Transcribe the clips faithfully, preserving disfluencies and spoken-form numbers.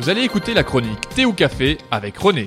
Vous allez écouter la chronique Thé ou Café avec René.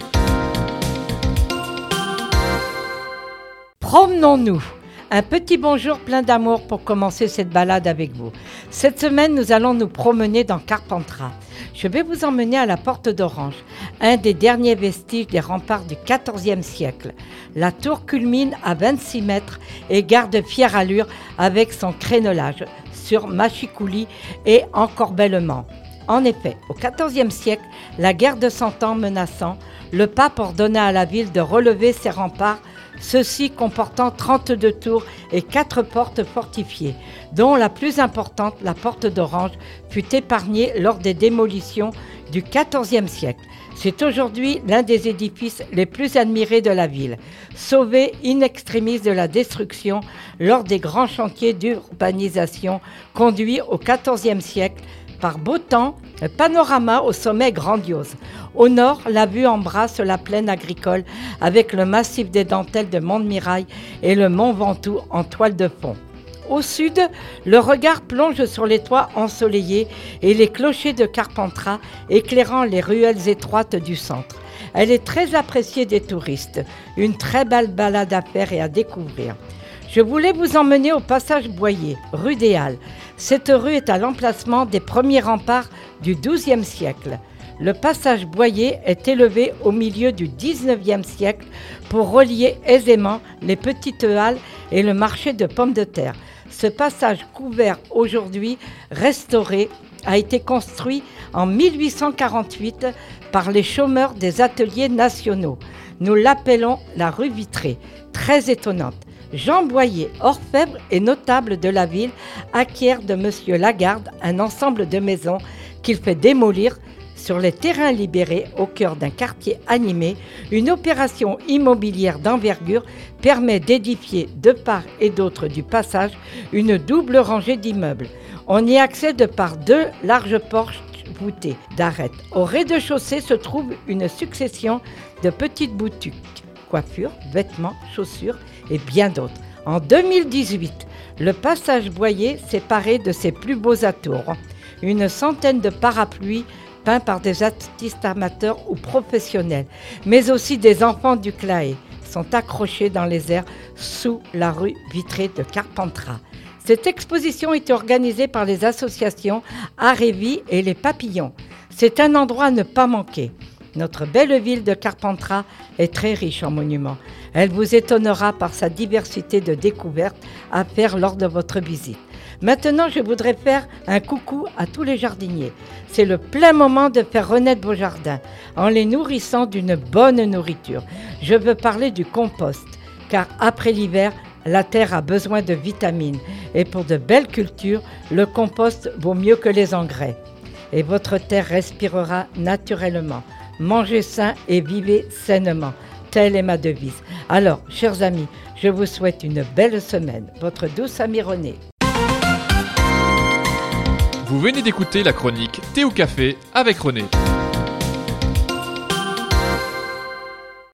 Promenons-nous. Un petit bonjour plein d'amour pour commencer cette balade avec vous. Cette semaine, nous allons nous promener dans Carpentras. Je vais vous emmener à la Porte d'Orange, un des derniers vestiges des remparts du quatorzième siècle. La tour culmine à vingt-six mètres et garde fière allure avec son crénelage sur mâchicoulis et encorbellement. En effet, au quatorzième siècle, la guerre de Cent Ans menaçant, le pape ordonna à la ville de relever ses remparts, ceux-ci comportant trente-deux tours et quatre portes fortifiées, dont la plus importante, la porte d'Orange, fut épargnée lors des démolitions du quatorzième siècle. C'est aujourd'hui l'un des édifices les plus admirés de la ville, sauvé in extremis de la destruction lors des grands chantiers d'urbanisation conduits au quatorzième siècle. Par beau temps, le panorama au sommet est grandiose. Au nord, la vue embrasse la plaine agricole avec le massif des dentelles de Montmirail et le mont Ventoux en toile de fond. Au sud, le regard plonge sur les toits ensoleillés et les clochers de Carpentras éclairant les ruelles étroites du centre. Elle est très appréciée des touristes, une très belle balade à faire et à découvrir. Je voulais vous emmener au passage Boyer, rue des Halles. Cette rue est à l'emplacement des premiers remparts du douzième siècle. Le passage Boyer est élevé au milieu du dix-neuvième siècle pour relier aisément les petites halles et le marché de pommes de terre. Ce passage couvert aujourd'hui, restauré, a été construit en mille huit cent quarante-huit par les chômeurs des ateliers nationaux. Nous l'appelons la rue Vitrée, très étonnante. Jean Boyer, orfèvre et notable de la ville, acquiert de Monsieur Lagarde un ensemble de maisons qu'il fait démolir sur les terrains libérés au cœur d'un quartier animé. Une opération immobilière d'envergure permet d'édifier de part et d'autre du passage une double rangée d'immeubles. On y accède par deux larges porches voûtées d'arêtes. Au rez-de-chaussée se trouve une succession de petites boutiques, coiffures, vêtements, chaussures et bien d'autres. En deux mille dix-huit, le passage Boyer s'est paré de ses plus beaux atours. Une centaine de parapluies peints par des artistes amateurs ou professionnels, mais aussi des enfants du Claé, sont accrochés dans les airs sous la rue Vitrée de Carpentras. Cette exposition est organisée par les associations Art et Vie et les Papillons. C'est un endroit à ne pas manquer. Notre belle ville de Carpentras est très riche en monuments. Elle vous étonnera par sa diversité de découvertes à faire lors de votre visite. Maintenant, je voudrais faire un coucou à tous les jardiniers. C'est le plein moment de faire renaître vos jardins en les nourrissant d'une bonne nourriture. Je veux parler du compost, car après l'hiver, la terre a besoin de vitamines. Et pour de belles cultures, le compost vaut mieux que les engrais. Et votre terre respirera naturellement. Mangez sain et vivez sainement. Telle est ma devise. Alors, chers amis, je vous souhaite une belle semaine. Votre douce amie René. Vous venez d'écouter la chronique Thé ou Café avec René.